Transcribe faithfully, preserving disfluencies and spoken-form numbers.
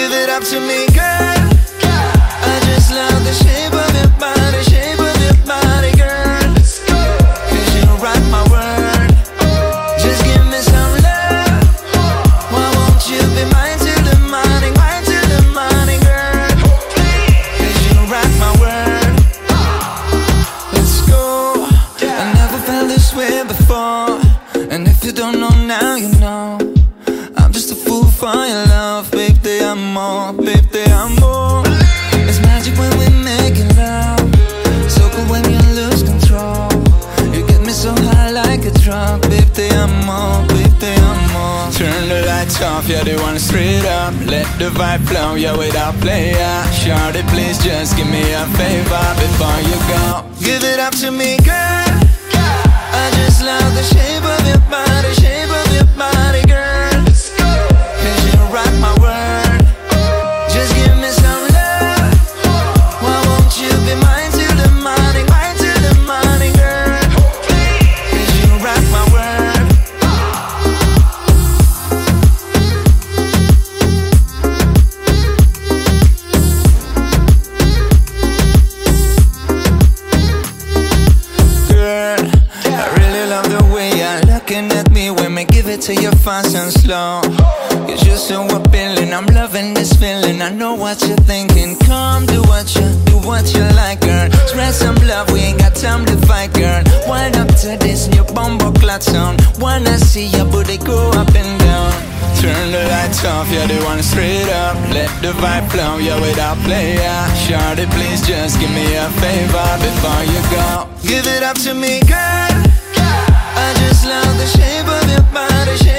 Give it up to me, girl. I just love the shape of your body, shape of your body, girl. Cause you rock my world. Just give me some love. Why won't you be mine till the morning, mine till the morning, girl? Cause you rock my world. Let's go. I never felt this way before, and if you don't know now, you know. I'm just a fool for your love, babe, te amo, babe, te amo. It's magic when we make it love, so cool when you lose control. You get me so high like a drug, babe, te amo, babe, te amo. Turn the lights off, yeah, they want it straight up. Let the vibe flow, yeah, without player. Shorty, please just give me a favor before you go. Give it up to me, girl. I just love the shape of your body, shape of your body, girl. Cause you rock my world. Just give me some love. Why won't you be mine till the morning, mine till the morning, girl? Cause you rock my world. Girl, I really love the way you're looking at me when me give it to you fast and slow. Cause you're so appealing, I'm loving this feeling. I know what you're thinking. Come do what you, do what you like, girl. Spread some love, we ain't got time to fight, girl. Wind up to this new bumbo clot sound. Wanna see your booty go up and down. Turn the lights off, yeah, they want it straight up. Let the vibe flow, yeah, without player. Shorty, please just give me a favor before you go. Give it up to me, girl. I just love the shape of your body, shape